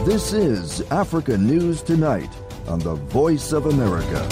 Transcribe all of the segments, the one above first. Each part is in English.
This is Africa News Tonight on the Voice of America.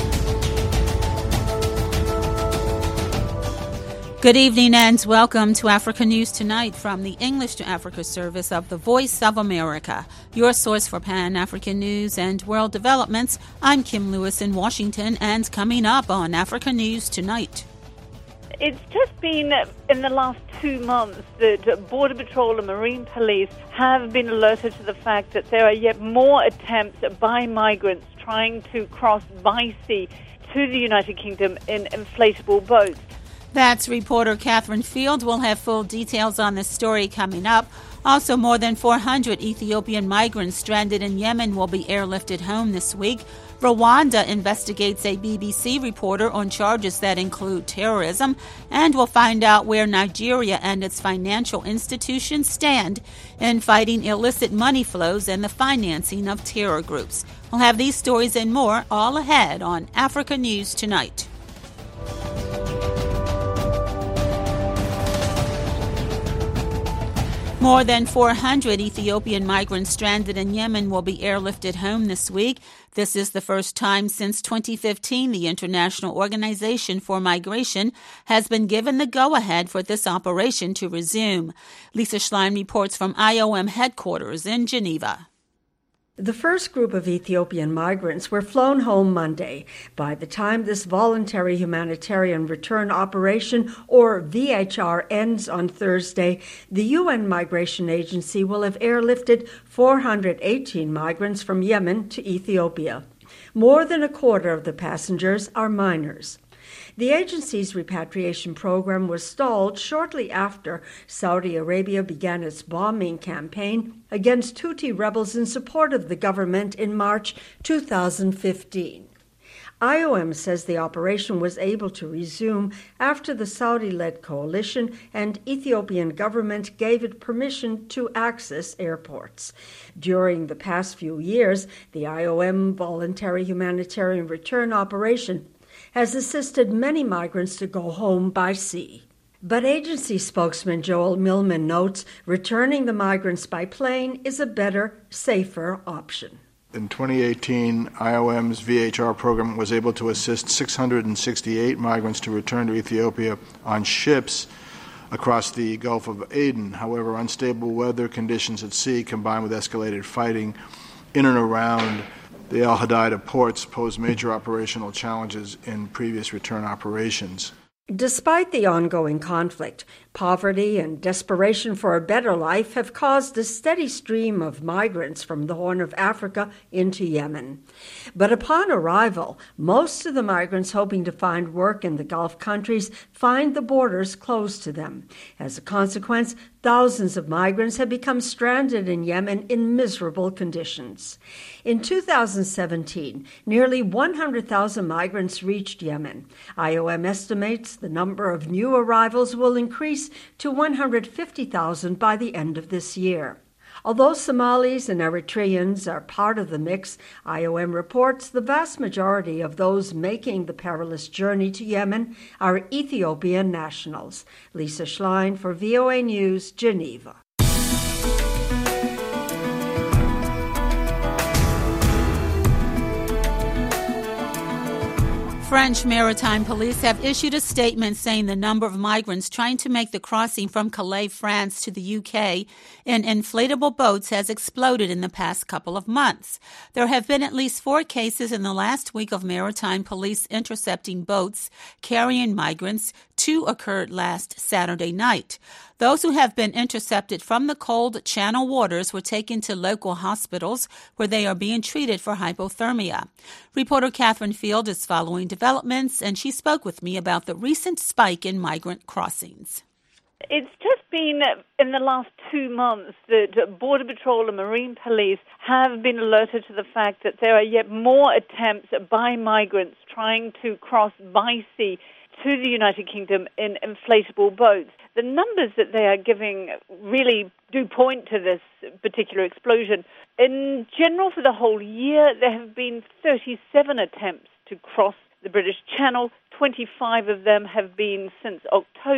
Good evening and welcome to Africa News Tonight from the English to Africa service of the Voice of America, your source for Pan-African news and world developments. I'm Kim Lewis in Washington, and coming up on Africa News Tonight. It's just been in the last 2 months that Border Patrol and Marine Police have been alerted to the fact that there are yet more attempts by migrants trying to cross by sea to the United Kingdom in inflatable boats. That's reporter Catherine Field. We'll have full details on this story coming up. Also, more than 400 Ethiopian migrants stranded in Yemen will be airlifted home this week. Rwanda investigates a BBC reporter on charges that include terrorism, and we'll find out where Nigeria and its financial institutions stand in fighting illicit money flows and the financing of terror groups. We'll have these stories and more all ahead on Africa News Tonight. More than 400 Ethiopian migrants stranded in Yemen will be airlifted home this week. This is the first time since 2015 the International Organization for Migration has been given the go-ahead for this operation to resume. Lisa Schlein reports from IOM headquarters in Geneva. The first group of Ethiopian migrants were flown home Monday. By the time this voluntary humanitarian return operation, or VHR, ends on Thursday, the UN Migration Agency will have airlifted 418 migrants from Yemen to Ethiopia. More than a quarter of the passengers are minors. The agency's repatriation program was stalled shortly after Saudi Arabia began its bombing campaign against Houthi rebels in support of the government in March 2015. IOM says the operation was able to resume after the Saudi-led coalition and Ethiopian government gave it permission to access airports. During the past few years, the IOM voluntary humanitarian return operation has assisted many migrants to go home by sea. But agency spokesman Joel Millman notes returning the migrants by plane is a better, safer option. In 2018, IOM's VHR program was able to assist 668 migrants to return to Ethiopia on ships across the Gulf of Aden. However, unstable weather conditions at sea combined with escalated fighting in and around the Al Hodeida ports posed major operational challenges in previous return operations. Despite the ongoing conflict, poverty and desperation for a better life have caused a steady stream of migrants from the Horn of Africa into Yemen. But upon arrival, most of the migrants hoping to find work in the Gulf countries find the borders closed to them. As a consequence, thousands of migrants have become stranded in Yemen in miserable conditions. In 2017, nearly 100,000 migrants reached Yemen. IOM estimates the number of new arrivals will increase to 150,000 by the end of this year. Although Somalis and Eritreans are part of the mix, IOM reports the vast majority of those making the perilous journey to Yemen are Ethiopian nationals. Lisa Schlein for VOA News, Geneva. French maritime police have issued a statement saying the number of migrants trying to make the crossing from Calais, France to the UK in inflatable boats has exploded in the past couple of months. There have been at least 4 cases in the last week of maritime police intercepting boats carrying migrants. 2 occurred last Saturday night. Those who have been intercepted from the cold Channel waters were taken to local hospitals where they are being treated for hypothermia. Reporter Catherine Field is following developments, and she spoke with me about the recent spike in migrant crossings. It's just been in the last 2 months that Border Patrol and Marine Police have been alerted to the fact that there are yet more attempts by migrants trying to cross by sea to the United Kingdom in inflatable boats. The numbers that they are giving really do point to this particular explosion. In general, for the whole year, there have been 37 attempts to cross the British Channel. 25 of them have been since October.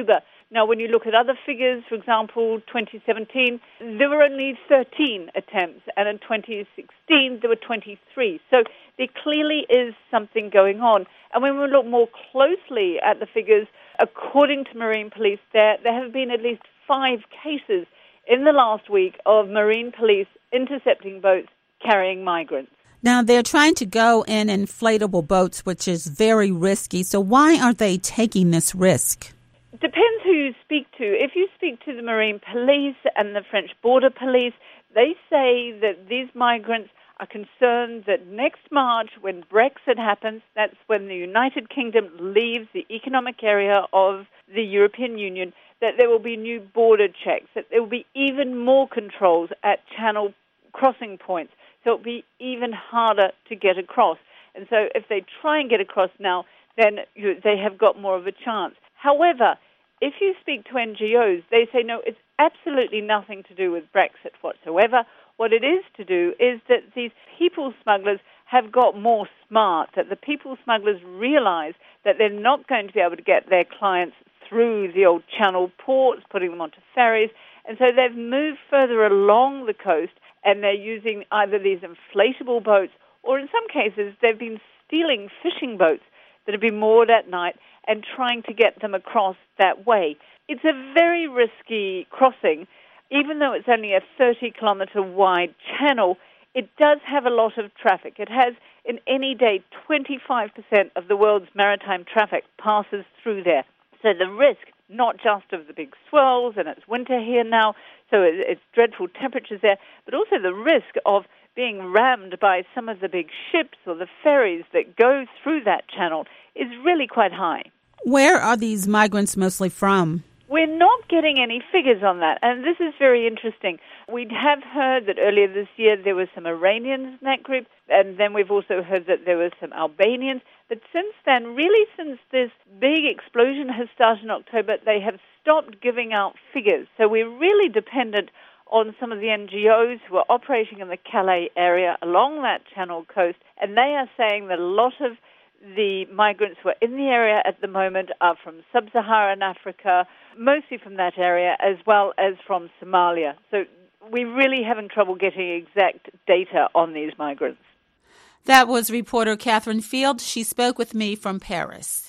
Now, when you look at other figures, for example, 2017, there were only 13 attempts, and in 2016, there were 23. So there clearly is something going on. And when we look more closely at the figures, according to Marine Police, there have been at least 5 cases in the last week of Marine Police intercepting boats carrying migrants. Now, they're trying to go in inflatable boats, which is very risky. So why are they taking this risk? Depends who you speak to. If you speak to the Marine Police and the French Border Police, they say that these migrants are concerned that next March, when Brexit happens, that's when the United Kingdom leaves the economic area of the European Union, that there will be new border checks, that there will be even more controls at channel crossing points. So it'll be even harder to get across. And so if they try and get across now, then they have got more of a chance. However, if you speak to NGOs, they say, no, it's absolutely nothing to do with Brexit whatsoever. What it is to do is that these people smugglers have got more smart, that the people smugglers realize that they're not going to be able to get their clients through the old channel ports, putting them onto ferries, and so they've moved further along the coast, and they're using either these inflatable boats, or in some cases, they've been stealing fishing boats that have been moored at night and trying to get them across that way. It's a very risky crossing. Even though it's only a 30-kilometre wide channel, it does have a lot of traffic. It has, in any day, 25% of the world's maritime traffic passes through there. So the risk, not just of the big swells, and it's winter here now, so it's dreadful temperatures there, but also the risk of being rammed by some of the big ships or the ferries that go through that channel is really quite high. Where are these migrants mostly from? We're not getting any figures on that, and this is very interesting. We have heard that earlier this year there were some Iranians in that group, and then we've also heard that there were some Albanians. But since then, really since this big explosion has started in October, they have stopped giving out figures. So we're really dependent on some of the NGOs who are operating in the Calais area along that Channel coast, and they are saying that a lot of the migrants who are in the area at the moment are from sub-Saharan Africa, mostly from that area, as well as from Somalia. So we're really having trouble getting exact data on these migrants. That was reporter Catherine Field. She spoke with me from Paris.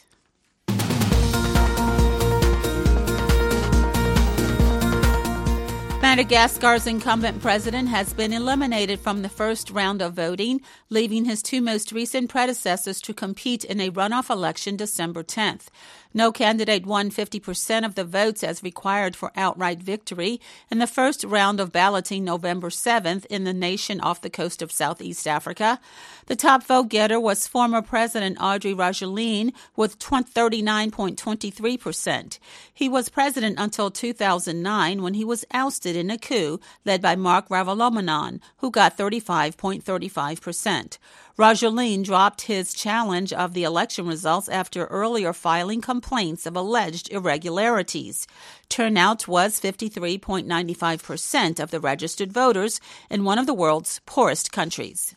Madagascar's incumbent president has been eliminated from the first round of voting, leaving his 2 most recent predecessors to compete in a runoff election December 10th. No candidate won 50% of the votes as required for outright victory in the first round of balloting November 7th in the nation off the coast of Southeast Africa. The top vote-getter was former President Andry Rajoelina with 39.23%. He was president until 2009 when he was ousted in a coup led by Marc Ravalomanan, who got 35.35%. Rajoelina dropped his challenge of the election results after earlier filing complaints of alleged irregularities. Turnout was 53.95% of the registered voters in one of the world's poorest countries.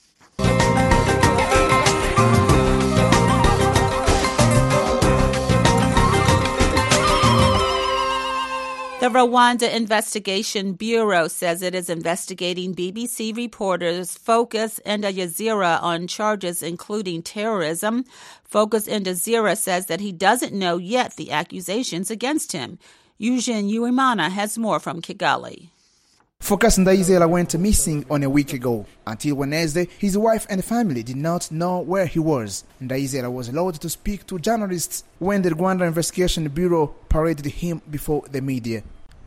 The Rwanda Investigation Bureau says it is investigating BBC reporters Focus and Al Jazeera on charges including terrorism. Focus and Al Jazeera says that he doesn't know yet the accusations against him. Eugene Uwimana has more from Kigali. Focus Ndayizera went missing on a week ago. Until Wednesday, his wife and family did not know where he was. Ndayizera was allowed to speak to journalists when the Rwanda Investigation Bureau paraded him before the media.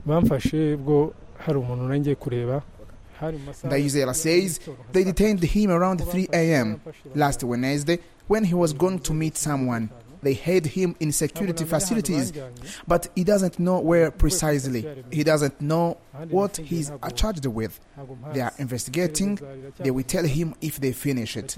Ndayizera says they detained him around 3 a.m. last Wednesday when he was going to meet someone. They hid him in security facilities, but he doesn't know where precisely. He doesn't know what he's charged with. They are investigating. They will tell him if they finish it.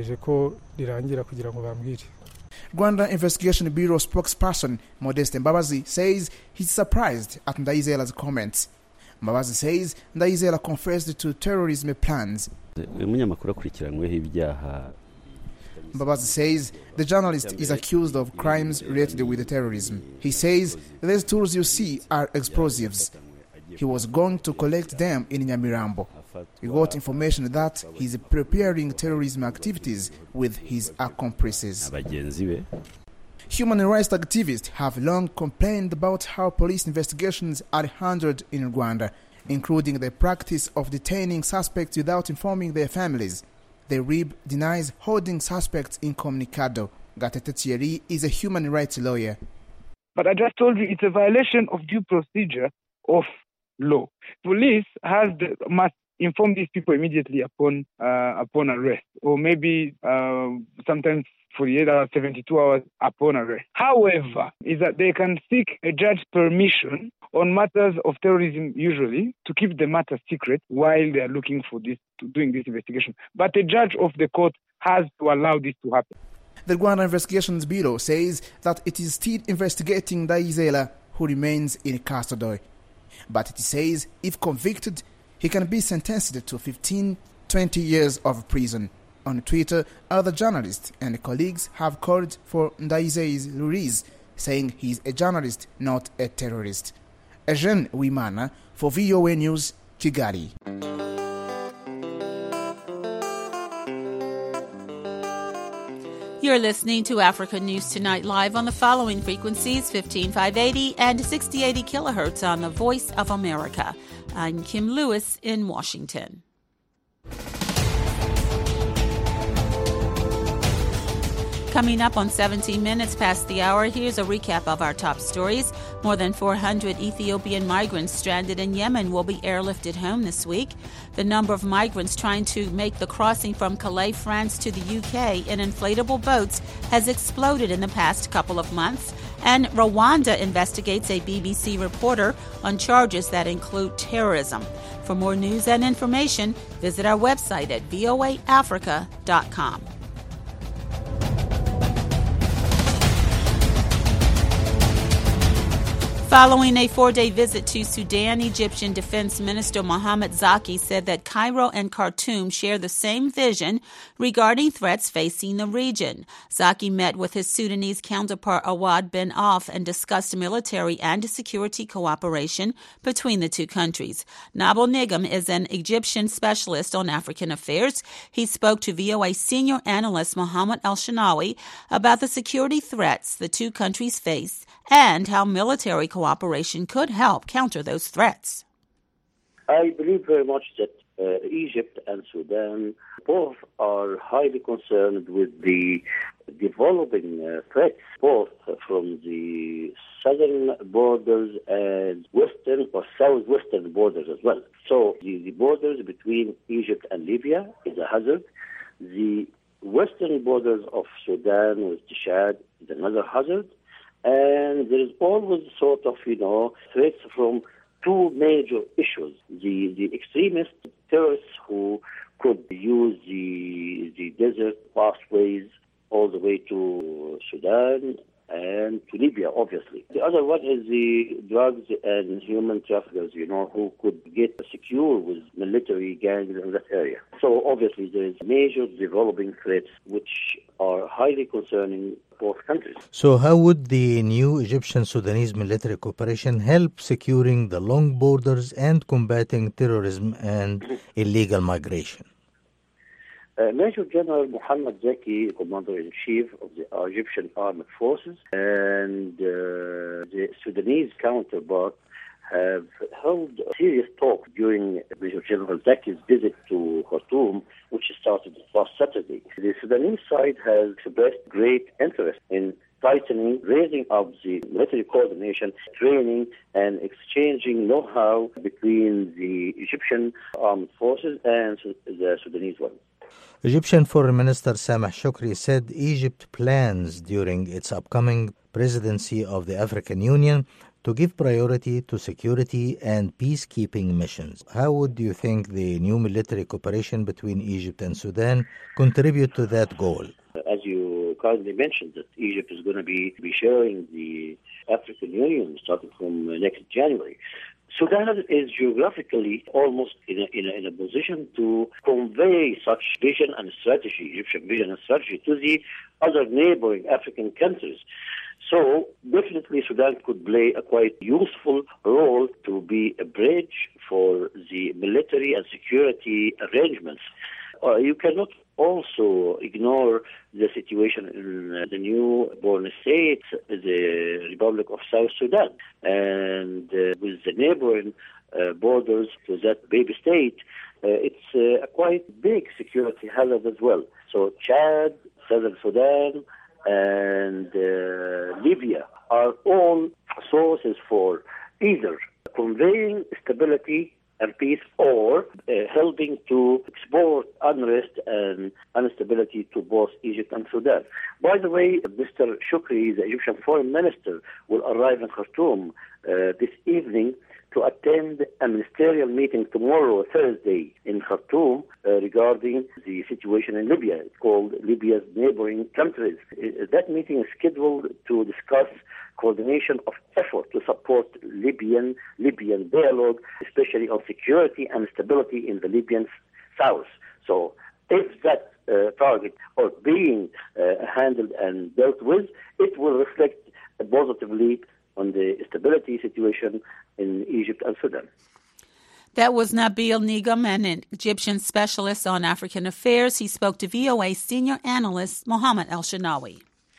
Rwanda Investigation Bureau spokesperson Modeste Mbabazi says he's surprised at Ndayizera's comments. Mbabazi says Ndayizera confessed to terrorism plans. Mbabazi says the journalist is accused of crimes related with terrorism. He says these tools you see are explosives. He was going to collect them in Nyamirambo. We got information that he's preparing terrorism activities with his accomplices. Human rights activists have long complained about how police investigations are handled in Rwanda, including the practice of detaining suspects without informing their families. The RIB denies holding suspects incommunicado. Gatete Thierry is a human rights lawyer. But I just told you it's a violation of due procedure of law. Police must inform these people immediately upon arrest, or maybe sometimes 48 hours, 72 hours upon arrest. However, is that they can seek a judge's permission on matters of terrorism, usually, to keep the matter secret while they are looking for doing this investigation. But the judge of the court has to allow this to happen. The Rwanda Investigations Bureau says that it is still investigating Ndayizera, who remains in custody. But it says if convicted, he can be sentenced to 15-20 years of prison. On Twitter, other journalists and colleagues have called for Ndayizera's release, saying he's a journalist, not a terrorist. Eugene Wimana for VOA News, Kigali. You're listening to Africa News Tonight live on the following frequencies, 15580 and 6080 kilohertz on the Voice of America. I'm Kim Lewis in Washington. Coming up on 17 minutes past the hour, here's a recap of our top stories. More than 400 Ethiopian migrants stranded in Yemen will be airlifted home this week. The number of migrants trying to make the crossing from Calais, France to the UK in inflatable boats has exploded in the past couple of months. And Rwanda investigates a BBC reporter on charges that include terrorism. For more news and information, visit our website at voaafrica.com. Following a 4-day visit to Sudan, Egyptian Defense Minister Mohamed Zaki said that Cairo and Khartoum share the same vision regarding threats facing the region. Zaki met with his Sudanese counterpart Awad bin Auf and discussed military and security cooperation between the two countries. Nabil Nigam is an Egyptian specialist on African affairs. He spoke to VOA senior analyst Mohammed El-Shanawi about the security threats the two countries face and how military cooperation could help counter those threats. I believe very much that Egypt and Sudan both are highly concerned with the developing threats, both from the southern borders and western or southwestern borders as well. So the borders between Egypt and Libya is a hazard. The western borders of Sudan with Chad is another hazard. And there is always sort of, threats from two major issues. The extremist terrorists who could use the desert pathways all the way to Sudan and to Libya, obviously. The other one is the drugs and human traffickers, who could get secure with military gangs in that area. So obviously there is major developing threats which are highly concerning both countries. So how would the new Egyptian-Sudanese military cooperation help securing the long borders and combating terrorism and illegal migration? Major General Mohamed Zaki, Commander-in-Chief of the Egyptian Armed Forces, and the Sudanese counterpart have held serious talk during Major General Zaki's visit to Khartoum, which started last Saturday. The Sudanese side has expressed great interest in tightening, raising up the military coordination, training, and exchanging know-how between the Egyptian armed forces and the Sudanese ones. Egyptian Foreign Minister Sameh Shoukry said Egypt plans during its upcoming presidency of the African Union to give priority to security and peacekeeping missions. How would you think the new military cooperation between Egypt and Sudan contribute to that goal? As you kindly mentioned, that Egypt is going to be sharing the African Union starting from next January. Sudan is geographically almost in a position to convey such vision and strategy, Egyptian vision and strategy, to the other neighboring African countries. So definitely Sudan could play a quite useful role to be a bridge for the military and security arrangements. You cannot also ignore the situation in the new born state, the Republic of South Sudan, and with the neighboring borders to that baby state, it's a quite big security hazard as well. So Chad, Southern Sudan, and Libya are all sources for either conveying stability and peace or helping to export unrest and instability to both Egypt and Sudan. By the way, Mr. Shukri, the Egyptian foreign minister, will arrive in Khartoum this evening to attend a ministerial meeting tomorrow, Thursday, in Khartoum regarding the situation in Libya. It's called Libya's neighboring countries. That meeting is scheduled to discuss coordination of effort to support Libyan dialogue, especially on security and stability in the Libyan south. So if that target are being handled and dealt with, it will reflect positively on the stability situation in Egypt and Sudan. That was Nabil Nigam, an Egyptian specialist on African affairs. He spoke to VOA senior analyst Mohammed El-Shinawi.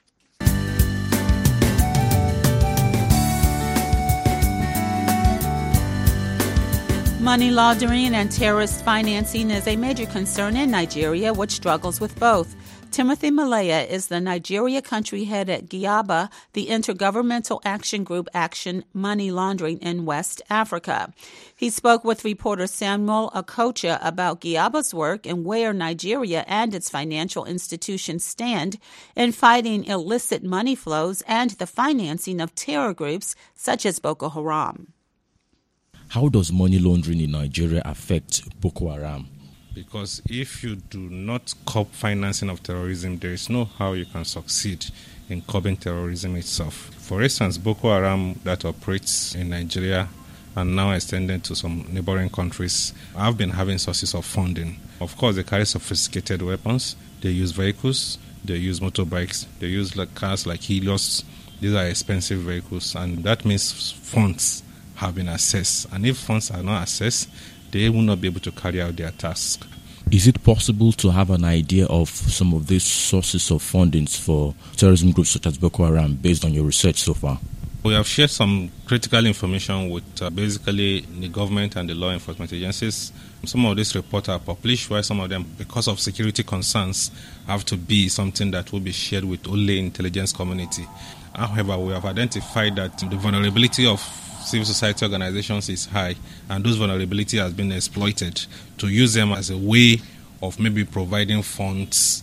Money laundering and terrorist financing is a major concern in Nigeria, which struggles with both. Timothy Malaya is the Nigeria country head at GIABA, the Intergovernmental Action Group Action Money Laundering in West Africa. He spoke with reporter Samuel Okocha about GIABA's work and where Nigeria and its financial institutions stand in fighting illicit money flows and the financing of terror groups such as Boko Haram. How does money laundering in Nigeria affect Boko Haram? Because if you do not curb financing of terrorism, there is no how you can succeed in curbing terrorism itself. For instance, Boko Haram that operates in Nigeria and now extended to some neighboring countries have been having sources of funding. Of course, they carry sophisticated weapons, they use vehicles, they use motorbikes, they use cars like Helios. These are expensive vehicles, and that means funds have been accessed. And if funds are not accessed, they will not be able to carry out their task. Is it possible to have an idea of some of these sources of fundings for terrorism groups such as Boko Haram based on your research so far? We have shared some critical information with basically the government and the law enforcement agencies. Some of these reports are published, while some of them, because of security concerns, have to be something that will be shared with only intelligence community. However, we have identified that the vulnerability of civil society organizations is high, and those vulnerability has been exploited to use them as a way of maybe providing funds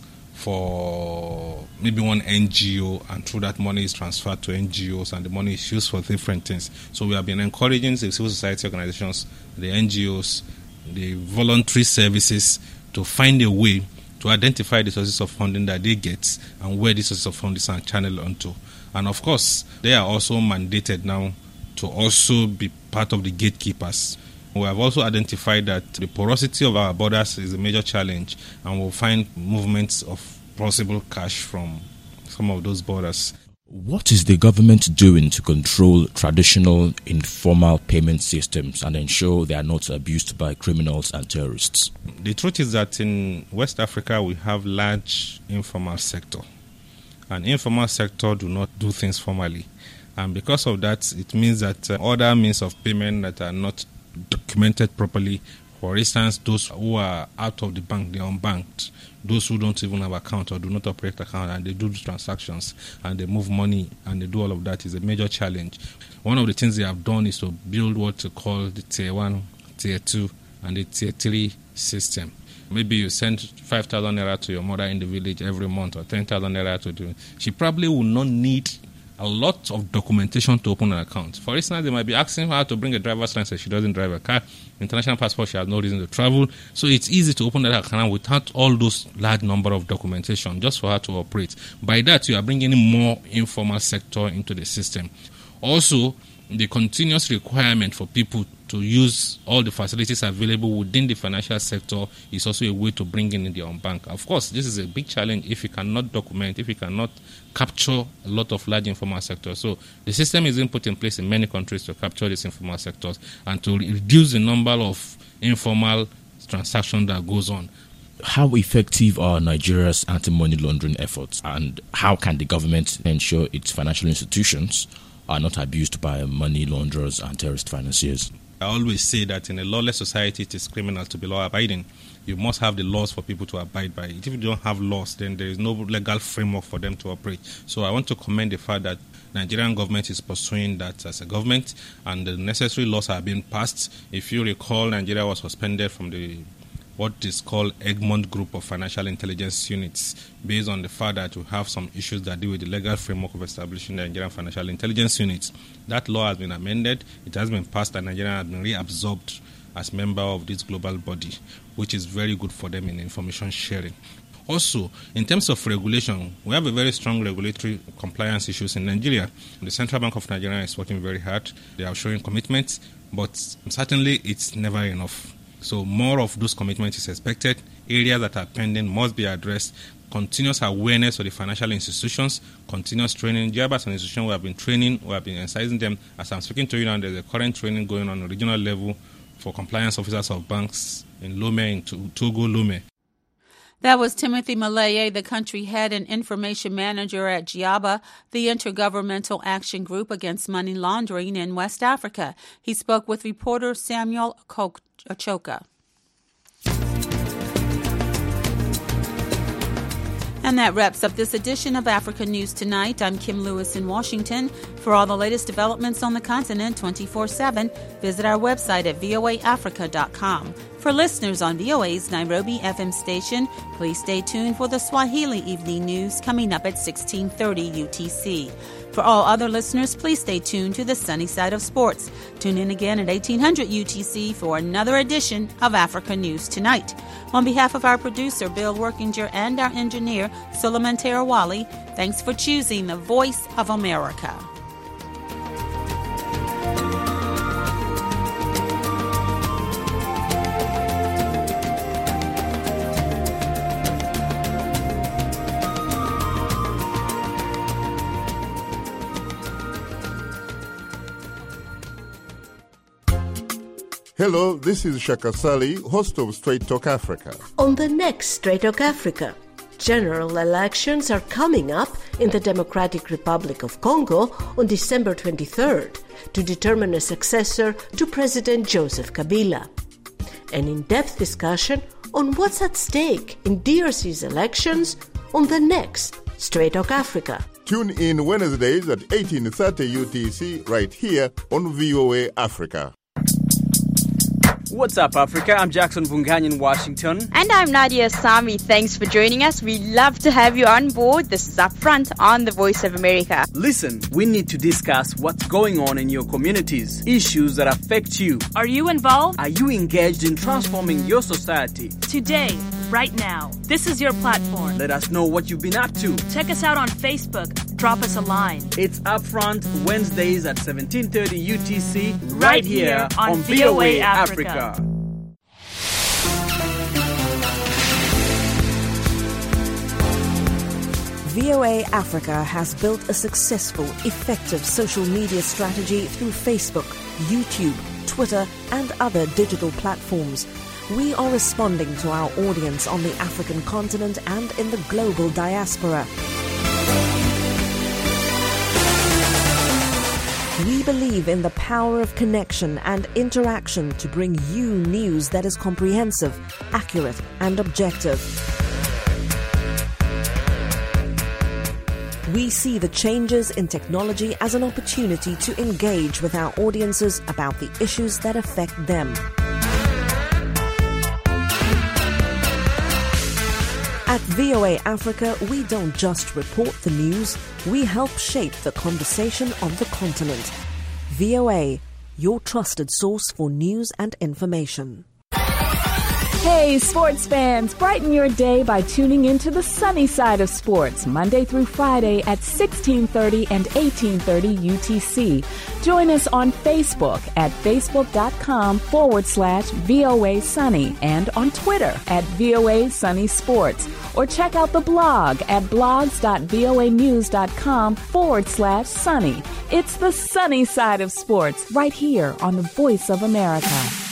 for maybe one NGO, and through that money is transferred to NGOs and the money is used for different things. So we have been encouraging the civil society organizations, the NGOs, the voluntary services to find a way to identify the sources of funding that they get and where the sources of funding are channeled onto. And of course, they are also mandated now to also be part of the gatekeepers. We have also identified that the porosity of our borders is a major challenge, and we'll find movements of possible cash from some of those borders. What is the government doing to control traditional informal payment systems and ensure they are not abused by criminals and terrorists? The truth is that in West Africa we have large informal sector, and informal sector do not do things formally. And because of that, it means that other means of payment that are not documented properly, for instance, those who are out of the bank, they're unbanked, those who don't even have account or do not operate account, and they do transactions and they move money and they do all of that, is a major challenge. One of the things they have done is to build what they call the Tier 1, Tier 2, and the Tier 3 system. Maybe you send 5,000 naira to your mother in the village every month, or 10,000 naira to do. She probably will not need a lot of documentation to open an account. For instance, they might be asking her to bring a driver's license. She doesn't drive a car. International passport, she has no reason to travel. So it's easy to open that account without all those large number of documentation, just for her to operate. By that, you are bringing in more informal sector into the system. Also, the continuous requirement for people to use all the facilities available within the financial sector is also a way to bring in the unbanked. Of course, this is a big challenge if you cannot document, if you cannot capture a lot of large informal sectors. So the system is being put in place in many countries to capture these informal sectors and to reduce the number of informal transactions that goes on. How effective are Nigeria's anti-money laundering efforts, and how can the government ensure its financial institutions are not abused by money launderers and terrorist financiers? I always say that in a lawless society, it is criminal to be law-abiding. You must have the laws for people to abide by it. If you don't have laws, then there is no legal framework for them to operate. So I want to commend the fact that Nigerian government is pursuing that as a government, and the necessary laws are being passed. If you recall, Nigeria was suspended from what is called Egmont Group of Financial Intelligence Units, based on the fact that we have some issues that deal with the legal framework of establishing the Nigerian Financial Intelligence Units. That law has been amended, it has been passed, and Nigeria has been reabsorbed as member of this global body, which is very good for them in information sharing. Also, in terms of regulation, we have a very strong regulatory compliance issues in Nigeria. The Central Bank of Nigeria is working very hard. They are showing commitments, but certainly it's never enough. So more of those commitments is expected. Areas that are pending must be addressed. Continuous awareness of the financial institutions, continuous training. JIAB as an institution, we have been training, we have been emphasizing them. As I'm speaking to you now, there's a current training going on regional level for compliance officers of banks in Lome, in Togo, Lome. That was Timothy Maleye, the country head and information manager at JIAB, the Intergovernmental Action Group Against Money Laundering in West Africa. He spoke with reporter Samuel Achoka. And that wraps up this edition of Africa News Tonight. I'm Kim Lewis in Washington. For all the latest developments on the continent 24/7, visit our website at voaafrica.com. For listeners on VOA's Nairobi FM station, please stay tuned for the Swahili Evening News coming up at 16:30 UTC. For all other listeners, please stay tuned to the sunny side of sports. Tune in again at 1800 UTC for another edition of Africa News Tonight. On behalf of our producer, Bill Workinger, and our engineer, Suleiman Terawali, thanks for choosing the Voice of America. Hello, this is Shaka Sali, host of Straight Talk Africa. On the next Straight Talk Africa, general elections are coming up in the Democratic Republic of Congo on December 23rd to determine a successor to President Joseph Kabila. An in-depth discussion on what's at stake in DRC's elections on the next Straight Talk Africa. Tune in Wednesdays at 18:30 UTC right here on VOA Africa. What's up, Africa? I'm Jackson Vungany in Washington. And I'm Nadia Sami. Thanks for joining us. We love to have you on board. This is Upfront on the Voice of America. Listen, we need to discuss what's going on in your communities, issues that affect you. Are you involved? Are you engaged in transforming your society? Today, right now, this is your platform. Let us know what you've been up to. Check us out on Facebook. Drop us a line. It's Upfront Wednesdays at 17:30 UTC right here on VOA Africa. VOA Africa has built a successful, effective social media strategy through Facebook, YouTube, Twitter, and other digital platforms. We are responding to our audience on the African continent and in the global diaspora. We believe in the power of connection and interaction to bring you news that is comprehensive, accurate, and objective. We see the changes in technology as an opportunity to engage with our audiences about the issues that affect them. At VOA Africa, we don't just report the news, we help shape the conversation on the continent. VOA, your trusted source for news and information. Hey, sports fans, brighten your day by tuning into the sunny side of sports, Monday through Friday at 1630 and 1830 UTC. Join us on Facebook at facebook.com/VOA Sunny and on Twitter at VOA Sunny Sports. Or check out the blog at blogs.voanews.com/sunny. It's the sunny side of sports right here on the Voice of America.